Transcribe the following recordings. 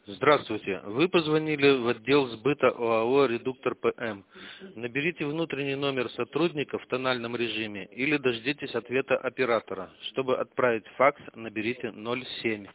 Здравствуйте. Вы позвонили в отдел сбыта ОАО «Редуктор ПМ». Наберите внутренний номер сотрудника в тональном режиме или дождитесь ответа оператора. Чтобы отправить факс, наберите 07.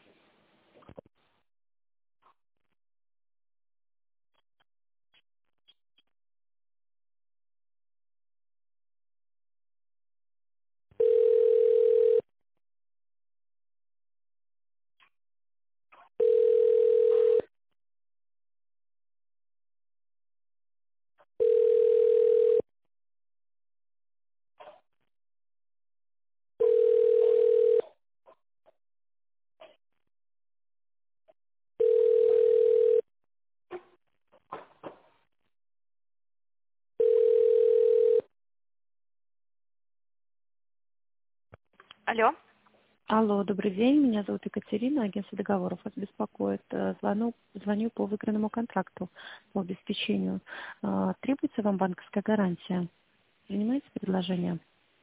Алло. Алло, добрый день. Меня зовут Екатерина, агентство договоров вас беспокоит. Звоню по выигранному контракту по обеспечению. Требуется вам банковская гарантия? Принимаете предложение?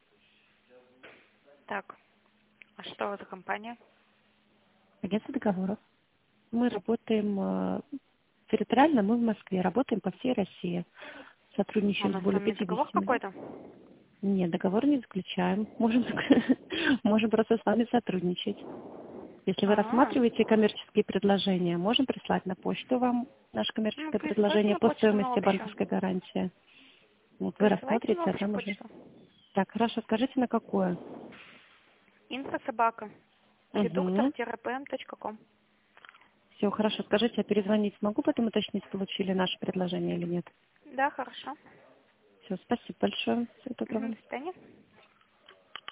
Так, а что это за компания? Агентство договоров. Мы работаем территориально, мы в Москве, работаем по всей России. У Сотрудничаем с нас с более вами договор 50. какой-то? Нет, договор не заключаем. Можем просто с вами сотрудничать. Если вы А, рассматриваете коммерческие предложения, можем прислать на почту вам наше ну коммерческое присылайте предложение на по почту на стоимости общую. банковской гарантии. Вот вы Присылайте рассматриваете, на а общую там уже... почту. Так, хорошо, скажите, на какое? Инфо-собака. Угу. Редуктор-pm.com. Все, хорошо, скажите, а перезвонить смогу, потом уточнить, получили наше предложение или нет? Да, хорошо. Все, спасибо большое. Всего доброго. До свидания.